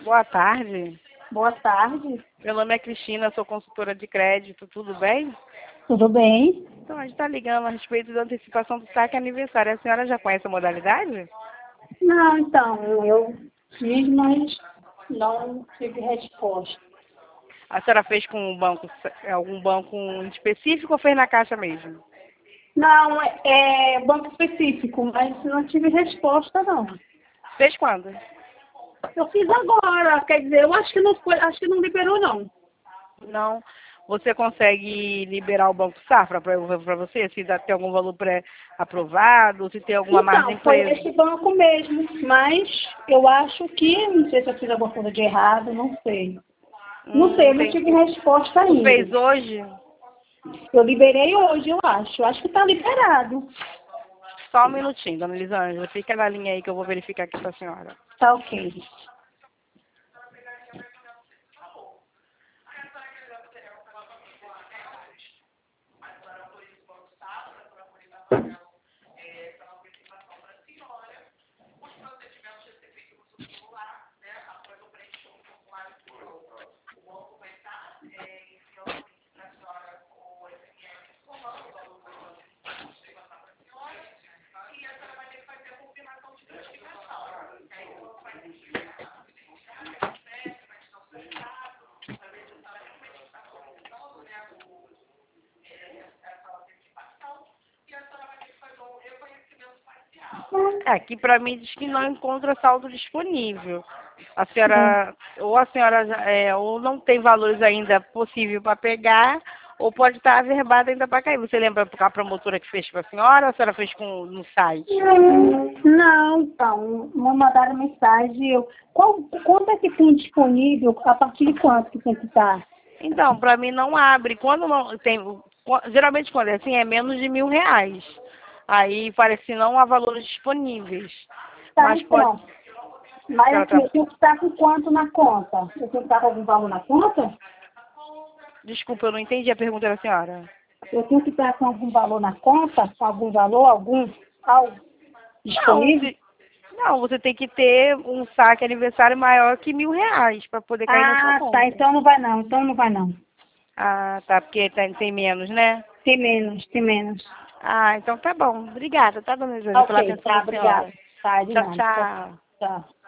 Boa tarde. Boa tarde. Meu nome é Cristina, sou consultora de crédito, tudo bem? Tudo bem? Então, a gente está ligando a respeito da antecipação do saque aniversário. A senhora já conhece a modalidade? Não, então, eu fiz, mas não tive resposta. A senhora fez com um banco, algum banco específico ou fez na caixa mesmo? Não, é banco específico, mas não tive resposta, não. Fez quando? Eu fiz agora, quer dizer, eu acho que não foi, acho que não liberou, não. Não. Você consegue liberar o Banco Safra para você? Se tem algum valor pré-aprovado, se tem alguma margem Então, foi presa? esse banco mesmo, mas eu acho que, não sei se eu fiz alguma coisa de errado, não sei. Não sei, eu não tive Entendi. resposta Tu ainda. fez hoje? Eu liberei hoje, eu acho. Eu acho que está liberado. Só um minutinho, dona Elisângela. Fica na linha aí que eu vou verificar aqui para a senhora. Tá ok. Aqui para mim diz que não encontra saldo disponível. A senhora, ou a senhora ou não tem valores ainda possível para pegar, ou pode estar averbada ainda para cair. Você lembra a promotora que fez para a senhora ou a senhora fez no site? Não, então, me mandaram mensagem. Quanto é que tem disponível? A partir de quanto que tem que estar? Então, para mim não abre. Quando não tem, geralmente quando é assim é menos de R$ 1.000. Aí parece que não há valores disponíveis. Tá, Mas pode. então. Mas Senhora assim, tá- eu tenho que estar com quanto na conta? Eu tenho que estar com algum valor na conta? Desculpa, eu não entendi a pergunta da senhora. Eu tenho que estar com algum valor na conta? Com algum valor, algo Não, disponível? não, você tem que ter um saque aniversário maior que R$ 1.000 para poder cair na sua Ah, tá. conta. Então não vai não. Então não vai não. Ah, tá, porque tem menos, né? Tem menos, tem menos. Ah, então tá bom. Obrigada, tá, dona Elisângela, pela Ok, atenção tá, da obrigada. senhora. Tá, de Tchau, nada. Tchau, tchau. tchau.